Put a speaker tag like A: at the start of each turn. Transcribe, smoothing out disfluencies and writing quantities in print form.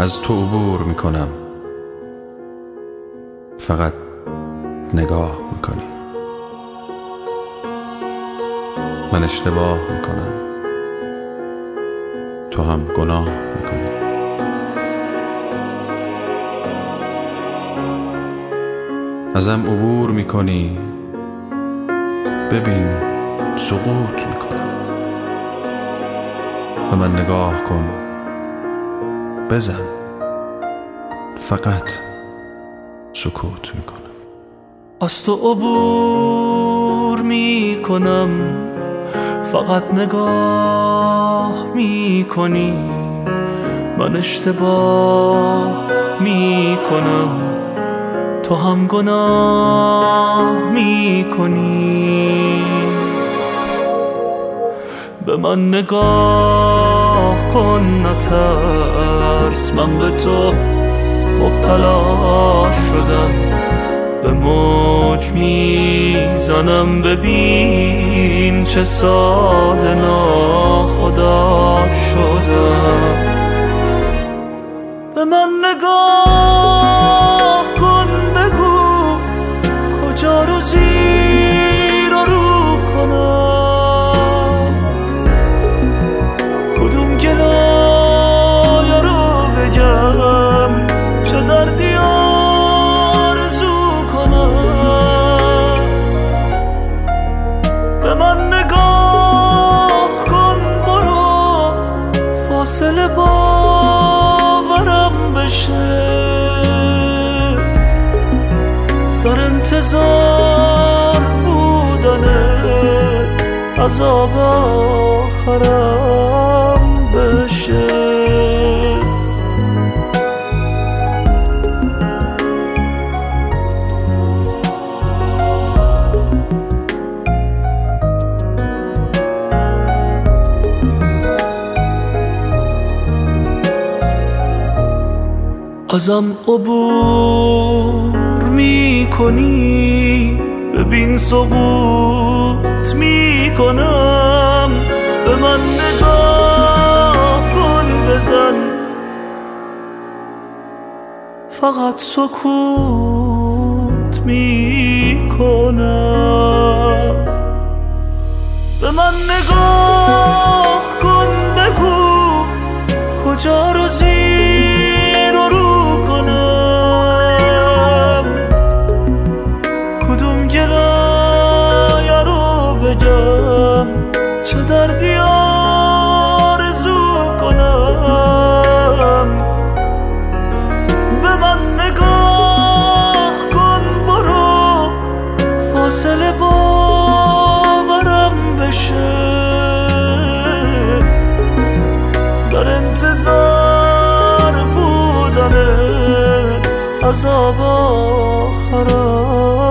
A: از تو عبور میکنم، فقط نگاه میکنی. من اشتباه میکنم، تو هم گناه میکنی. ازم عبور میکنی، ببین سقوط میکنم. به من نگاه کن، بزن، فقط سکوت میکنم.
B: از تو عبور میکنم، فقط نگاه میکنی. من اشتباه میکنم، تو هم گناه میکنی. به من نگاه کن، نترس، من به تو مبتلا شدم. به موج میزنم، ببین چه ساده ناخدا شدم. به من نگاه کن، بگو کجا رو زیر و رو کنم، کدوم گلایه رو بگم، چه دردی آرزو کنم. به من نگاه کن، برو فاصله باورم بشه. در انتظار بودنت عذاب آخرم بشه. ازم عبور میکنی، ببین سقوط میکنم. به من نگاه کن، بزن، فقط سکوت میکنم. به من نگاه کن، بگو کجا رو زیر و رو کنم، کدوم گلایه رو بگم، چه دردی آرزو کنم. به من نگاه کن، برو فاصله باورم بشه. در انتظار بودنت عذاب آخرم